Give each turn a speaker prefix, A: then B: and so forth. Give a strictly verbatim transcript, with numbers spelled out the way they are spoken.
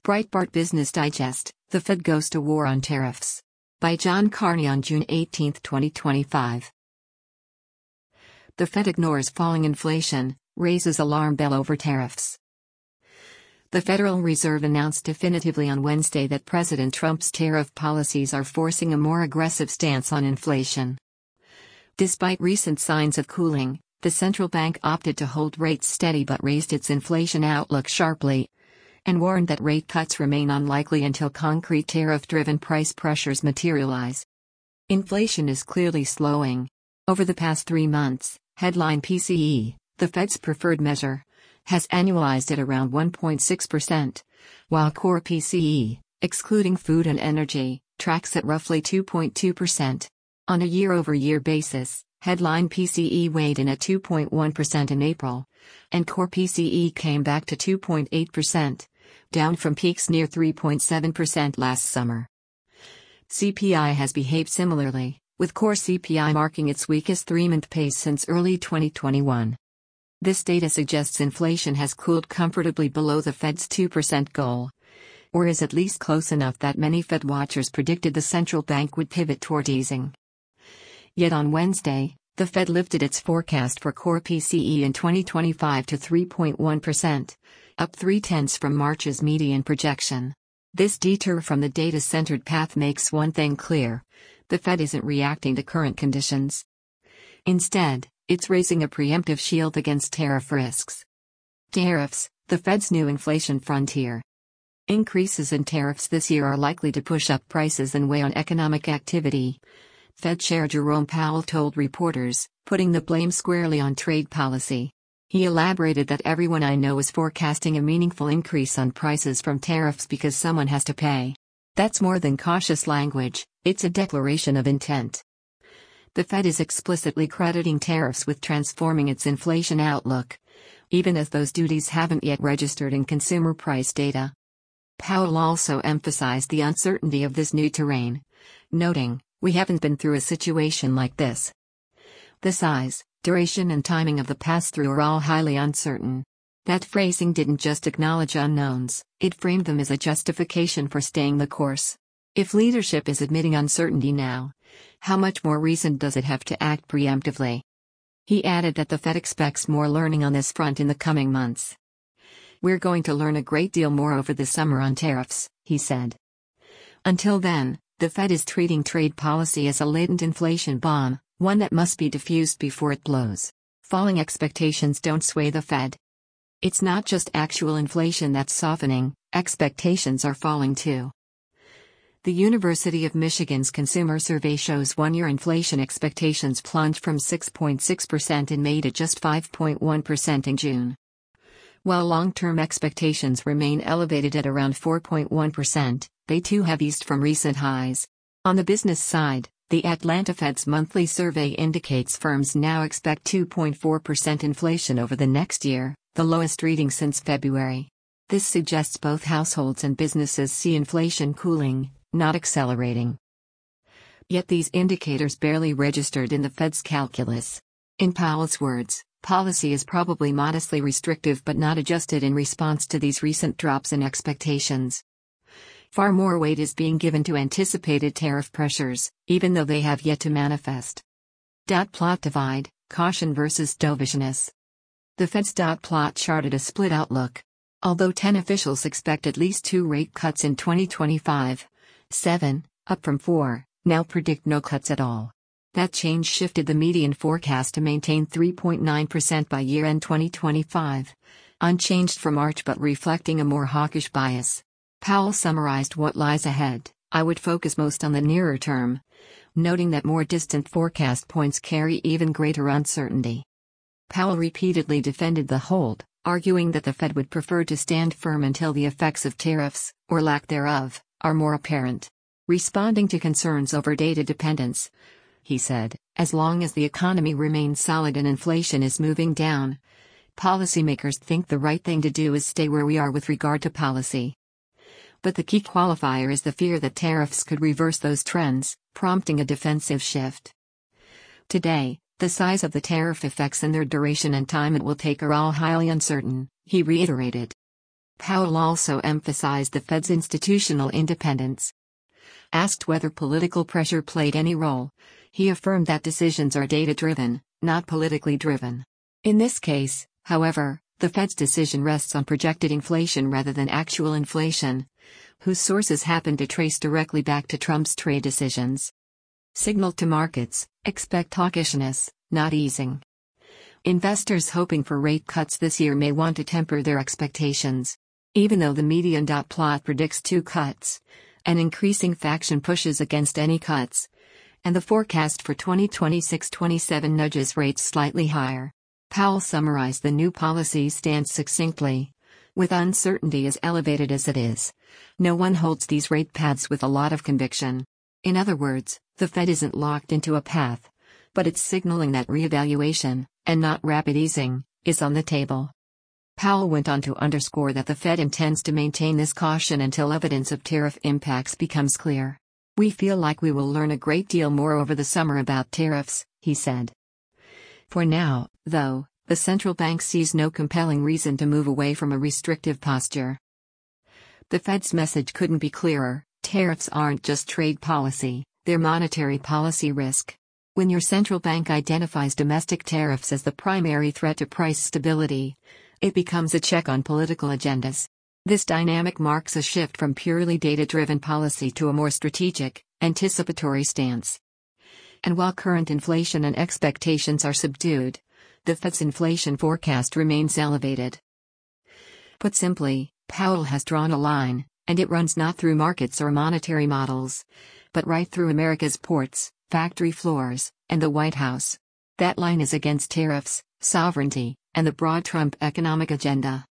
A: Breitbart Business Digest, The Fed Goes to War on Tariffs. By John Carney on June eighteenth, twenty twenty-five. The Fed ignores falling inflation, raises alarm bell over tariffs. The Federal Reserve announced definitively on Wednesday that President Trump's tariff policies are forcing a more aggressive stance on inflation. Despite recent signs of cooling, the central bank opted to hold rates steady but raised its inflation outlook sharply, and warned that rate cuts remain unlikely until concrete tariff-driven price pressures materialize. Inflation is clearly slowing. Over the past three months, headline P C E, the Fed's preferred measure, has annualized at around one point six percent, while core P C E, excluding food and energy, tracks at roughly two point two percent. On a year-over-year basis, headline P C E weighed in at two point one percent in April, and core P C E came back to two point eight percent, down from peaks near three point seven percent last summer. C P I has behaved similarly, with core C P I marking its weakest three-month pace since early twenty twenty-one. This data suggests inflation has cooled comfortably below the Fed's two percent goal, or is at least close enough that many Fed watchers predicted the central bank would pivot toward easing. Yet on Wednesday, the Fed lifted its forecast for core P C E in twenty twenty-five to three point one percent, up three-tenths from March's median projection. This detour from the data-centered path makes one thing clear: the Fed isn't reacting to current conditions. Instead, it's raising a preemptive shield against tariff risks. Tariffs, the Fed's new inflation frontier. Increases in tariffs this year are likely to push up prices and weigh on economic activity, Fed Chair Jerome Powell told reporters, putting the blame squarely on trade policy. He elaborated that everyone I know is forecasting a meaningful increase on prices from tariffs because someone has to pay. That's more than cautious language, it's a declaration of intent. The Fed is explicitly crediting tariffs with transforming its inflation outlook, even as those duties haven't yet registered in consumer price data. Powell also emphasized the uncertainty of this new terrain, noting, "We haven't been through a situation like this. The size, duration and timing of the pass-through are all highly uncertain." That phrasing didn't just acknowledge unknowns, it framed them as a justification for staying the course. If leadership is admitting uncertainty now, how much more reason does it have to act preemptively? He added that the Fed expects more learning on this front in the coming months. "We're going to learn a great deal more over the summer on tariffs," he said. Until then, the Fed is treating trade policy as a latent inflation bomb, one that must be diffused before it blows. Falling expectations don't sway the Fed. It's not just actual inflation that's softening, expectations are falling too. The University of Michigan's consumer survey shows one-year inflation expectations plunged from six point six percent in May to just five point one percent in June. While long-term expectations remain elevated at around four point one percent, they too have eased from recent highs. On the business side, the Atlanta Fed's monthly survey indicates firms now expect two point four percent inflation over the next year, the lowest reading since February. This suggests both households and businesses see inflation cooling, not accelerating. Yet these indicators barely registered in the Fed's calculus. In Powell's words, policy is probably modestly restrictive but not adjusted in response to these recent drops in expectations. Far more weight is being given to anticipated tariff pressures, even though they have yet to manifest. Dot plot divide, caution versus dovishness. The Fed's dot plot charted a split outlook. Although ten officials expect at least two rate cuts in twenty twenty-five, seven, up from four, now predict no cuts at all. That change shifted the median forecast to maintain three point nine percent by year-end twenty twenty-five, unchanged from March but reflecting a more hawkish bias. Powell summarized what lies ahead. "I would focus most on the nearer term," noting that more distant forecast points carry even greater uncertainty. Powell repeatedly defended the hold, arguing that the Fed would prefer to stand firm until the effects of tariffs, or lack thereof, are more apparent. Responding to concerns over data dependence, he said, "As long as the economy remains solid and inflation is moving down, policymakers think the right thing to do is stay where we are with regard to policy." But the key qualifier is the fear that tariffs could reverse those trends, prompting a defensive shift. Today, the size of the tariff effects and their duration and time it will take are all highly uncertain, he reiterated. Powell also emphasized the Fed's institutional independence. Asked whether political pressure played any role, he affirmed that decisions are data-driven, not politically driven. In this case, however, the Fed's decision rests on projected inflation rather than actual inflation, whose sources happen to trace directly back to Trump's trade decisions. Signaled to markets, expect hawkishness, not easing. Investors hoping for rate cuts this year may want to temper their expectations. Even though the median dot plot predicts two cuts, an increasing faction pushes against any cuts, and the forecast for twenty twenty-six twenty-seven nudges rates slightly higher. Powell summarized the new policy stance succinctly. With uncertainty as elevated as it is, no one holds these rate paths with a lot of conviction. In other words, the Fed isn't locked into a path, but it's signaling that reevaluation, and not rapid easing, is on the table. Powell went on to underscore that the Fed intends to maintain this caution until evidence of tariff impacts becomes clear. We feel like we will learn a great deal more over the summer about tariffs, he said. For now, though, the central bank sees no compelling reason to move away from a restrictive posture. The Fed's message couldn't be clearer: tariffs aren't just trade policy, they're monetary policy risk. When your central bank identifies domestic tariffs as the primary threat to price stability, it becomes a check on political agendas. This dynamic marks a shift from purely data-driven policy to a more strategic, anticipatory stance. And while current inflation and expectations are subdued, the Fed's inflation forecast remains elevated. Put simply, Powell has drawn a line, and it runs not through markets or monetary models, but right through America's ports, factory floors, and the White House. That line is against tariffs, sovereignty, and the broad Trump economic agenda.